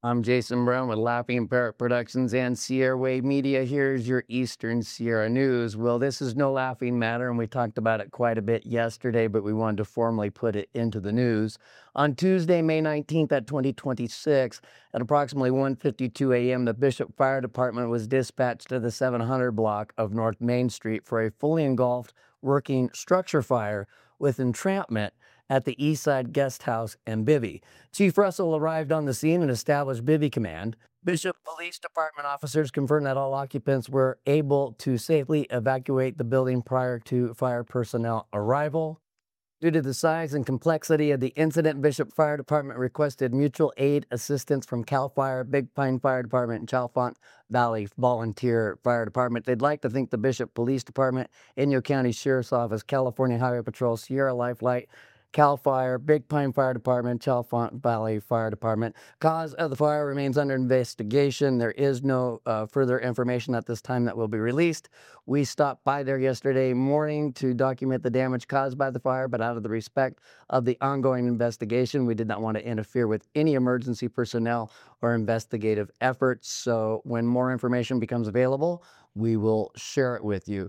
I'm Jason Brown with Laughing Parrot Productions and Sierra Wave Media. Here's your Eastern Sierra News. Well, this is no laughing matter, and we talked about it quite a bit yesterday, but we wanted to formally put it into the news. On Tuesday, May 19th at 2026, at approximately 1:52 a.m., the Bishop Fire Department was dispatched to the 700 block of North Main Street for a fully engulfed working structure fire with entrapment at the Eastside Guest House and Bivy. Chief Russell arrived on the scene and established Bivy Command. Bishop Police Department officers confirmed that all occupants were able to safely evacuate the building prior to fire personnel arrival. Due to the size and complexity of the incident, Bishop Fire Department requested mutual aid assistance from CAL FIRE, Big Pine Fire Department, and Chalfont Valley Volunteer Fire Department. They'd like to thank the Bishop Police Department, Inyo County Sheriff's Office, California Highway Patrol, Sierra Life Light, CAL FIRE, Big Pine Fire Department, Chalfont Valley Fire Department. Cause of the fire remains under investigation. There is no further information at this time that will be released. We stopped by there yesterday morning to document the damage caused by the fire, but out of the respect of the ongoing investigation, we did not want to interfere with any emergency personnel or investigative efforts. So when more information becomes available, we will share it with you.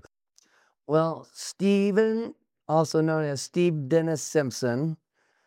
Well, Stephen, also known as Steve Dennis Simpson,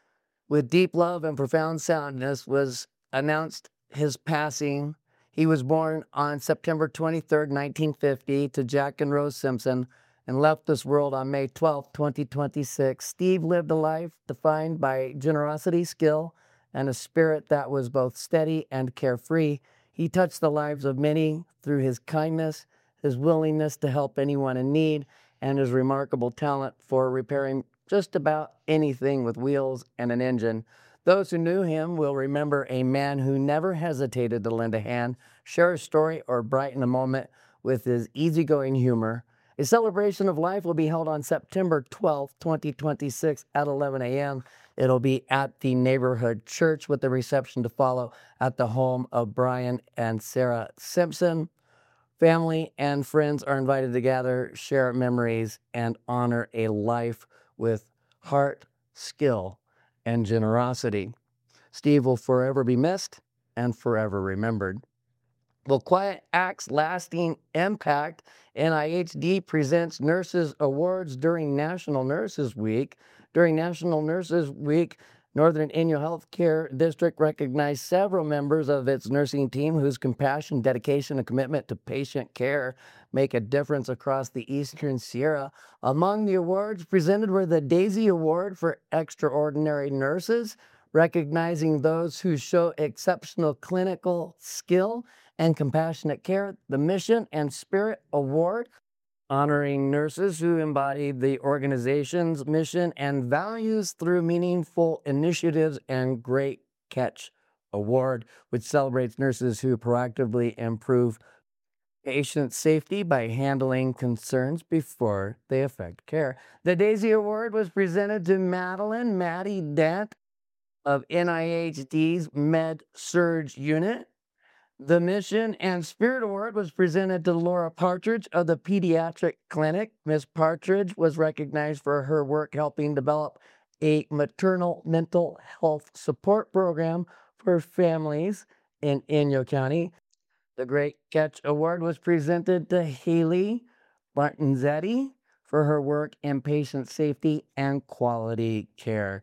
with deep love and profound soundness, was announced his passing. He was born on September 23rd, 1950, to Jack and Rose Simpson and left this world on May 12, 2026. Steve lived a life defined by generosity, skill, and a spirit that was both steady and carefree. He touched the lives of many through his kindness, his willingness to help anyone in need, and his remarkable talent for repairing just about anything with wheels and an engine. Those who knew him will remember a man who never hesitated to lend a hand, share a story, or brighten a moment with his easygoing humor. A celebration of life will be held on September 12, 2026 at 11 a.m. It'll be at the neighborhood church with the reception to follow at the home of Brian and Sarah Simpson. Family and friends are invited to gather, share memories, and honor a life with heart, skill, and generosity. Steve will forever be missed and forever remembered. Well, Quiet Acts Lasting Impact, NIHD presents Nurses Awards during National Nurses Week. During National Nurses Week, Northern Inyo Healthcare District recognized several members of its nursing team whose compassion, dedication, and commitment to patient care make a difference across the Eastern Sierra. Among the awards presented were the Daisy Award for Extraordinary Nurses, recognizing those who show exceptional clinical skill and compassionate care. The Mission and Spirit Award, honoring nurses who embody the organization's mission and values through meaningful initiatives, and Great Catch Award, which celebrates nurses who proactively improve patient safety by handling concerns before they affect care. The Daisy Award was presented to Maddie Dent of NIHD's Med Surge Unit. The Mission and Spirit Award was presented to Laura Partridge of the Pediatric Clinic. Ms. Partridge was recognized for her work helping develop a maternal mental health support program for families in Inyo County. The Great Catch Award was presented to Haley Martinzetti for her work in patient safety and quality care.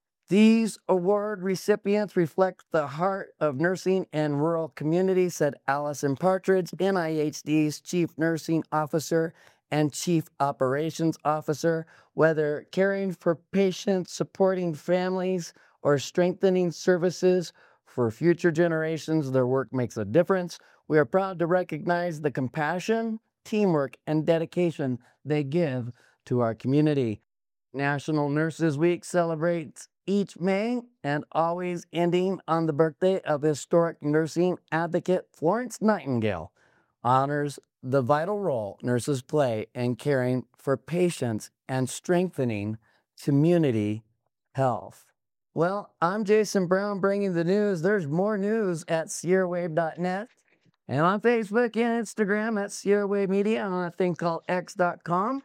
These award recipients reflect the heart of nursing in rural communities, said Allison Partridge, NIHD's Chief Nursing Officer and Chief Operations Officer. Whether caring for patients, supporting families, or strengthening services for future generations, their work makes a difference. We are proud to recognize the compassion, teamwork, and dedication they give to our community. National Nurses Week celebrates each May and always ending on the birthday of historic nursing advocate Florence Nightingale, honors the vital role nurses play in caring for patients and strengthening community health. Well, I'm Jason Brown bringing the news. There's more news at SierraWave.net and on Facebook and Instagram at Sierra Wave Media and on a thing called X.com.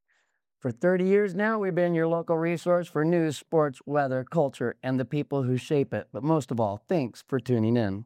For 30 years now, we've been your local resource for news, sports, weather, culture, and the people who shape it. But most of all, thanks for tuning in.